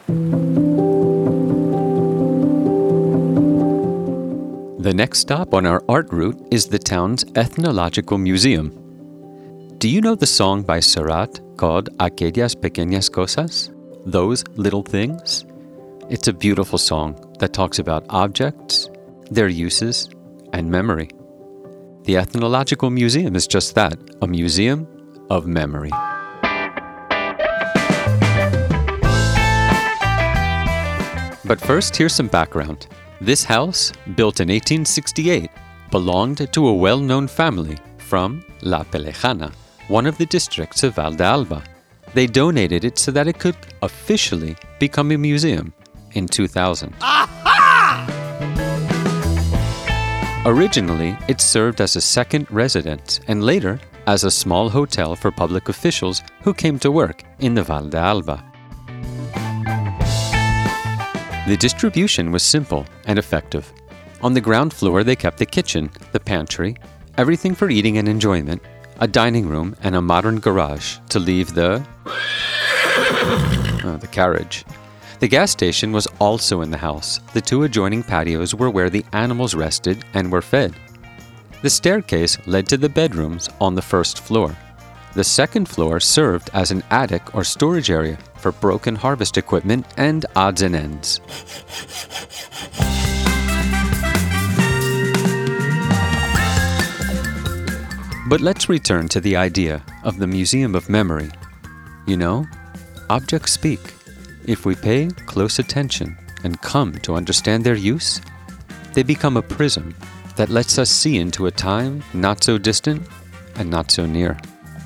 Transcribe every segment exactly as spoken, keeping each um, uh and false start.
The next stop on our art route is the town's Ethnological Museum. Do you know the song by Serrat called Aquellas Pequeñas Cosas? Those Little Things? It's a beautiful song that talks about objects, their uses, and memory. The Ethnological Museum is just that, a museum of memory. But first, here's some background. This house, built in eighteen sixty-eight, belonged to a well-known family from La Pelejana, one of the districts of Val d'Alba. They donated it so that it could officially become a museum in two thousand. Aha! Originally, it served as a second residence and later as a small hotel for public officials who came to work in the Val d'Alba. The distribution was simple and effective. On the ground floor, they kept the kitchen, the pantry, everything for eating and enjoyment, a dining room, and a modern garage to leave the... oh, the carriage. The gas station was also in the house. The two adjoining patios were where the animals rested and were fed. The staircase led to the bedrooms on the first floor. The second floor served as an attic or storage area for broken harvest equipment and odds and ends. But let's return to the idea of the Museum of Memory. You know, objects speak. If we pay close attention and come to understand their use, they become a prism that lets us see into a time not so distant and not so near.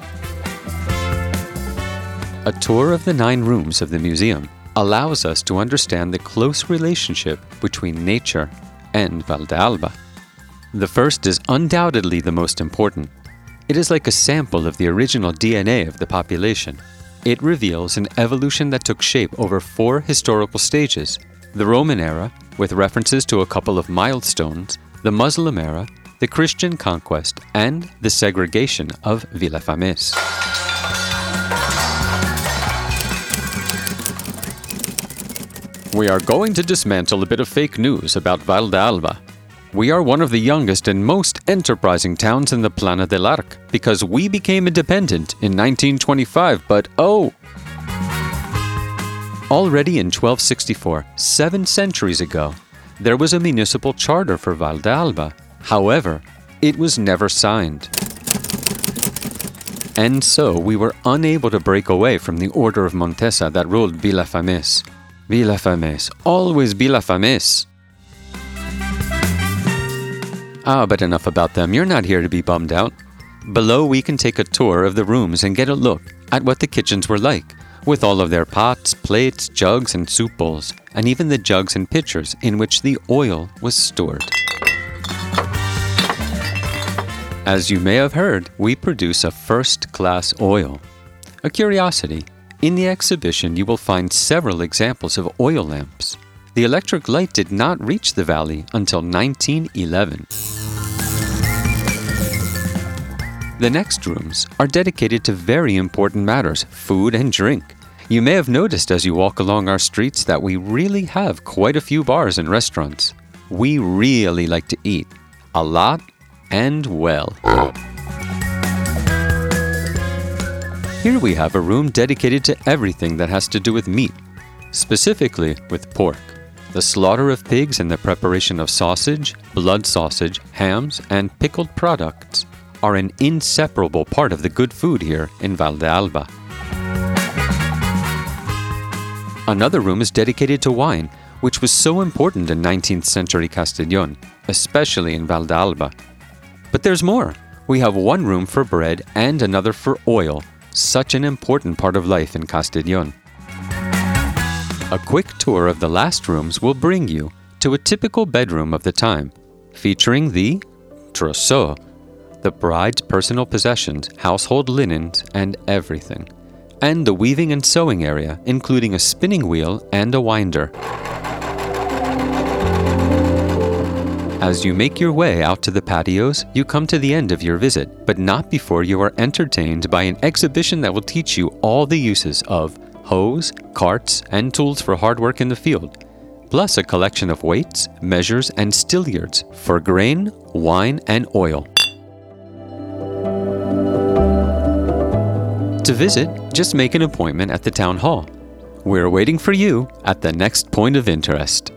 A tour of the nine rooms of the museum allows us to understand the close relationship between nature and Val d'Alba. The first is undoubtedly the most important. It is like a sample of the original D N A of the population. It reveals an evolution that took shape over four historical stages: the Roman era, with references to a couple of milestones, the Muslim era, the Christian conquest, and the segregation of Vilafamés. We are going to dismantle a bit of fake news about Val d'Alba. We are one of the youngest and most enterprising towns in the Plana del Arc because we became independent in nineteen twenty-five, but oh! Already in twelve sixty-four, seven centuries ago, there was a municipal charter for Val d'Alba. However, it was never signed. And so we were unable to break away from the order of Montesa that ruled Vilafamés. Vilafamés, always Vilafamés. Ah, but enough about them. You're not here to be bummed out. Below, we can take a tour of the rooms and get a look at what the kitchens were like, with all of their pots, plates, jugs, and soup bowls, and even the jugs and pitchers in which the oil was stored. As you may have heard, we produce a first-class oil. A curiosity, in the exhibition you will find several examples of oil lamps. The electric light did not reach the valley until nineteen eleven. The next rooms are dedicated to very important matters, food and drink. You may have noticed as you walk along our streets that we really have quite a few bars and restaurants. We really like to eat, a lot and well. Here we have a room dedicated to everything that has to do with meat, specifically with pork. The slaughter of pigs and the preparation of sausage, blood sausage, hams, and pickled products are an inseparable part of the good food here in Val d'Alba. Another room is dedicated to wine, which was so important in nineteenth century Castellón, especially in Val d'Alba. But there's more. We have one room for bread and another for oil, such an important part of life in Castellón. A quick tour of the last rooms will bring you to a typical bedroom of the time, featuring the trousseau, the bride's personal possessions, household linens, and everything, and the weaving and sewing area, including a spinning wheel and a winder. As you make your way out to the patios, you come to the end of your visit, but not before you are entertained by an exhibition that will teach you all the uses of hoes, carts, and tools for hard work in the field, plus a collection of weights, measures, and stilliards for grain, wine, and oil. To visit, just make an appointment at the town hall. We're waiting for you at the next point of interest.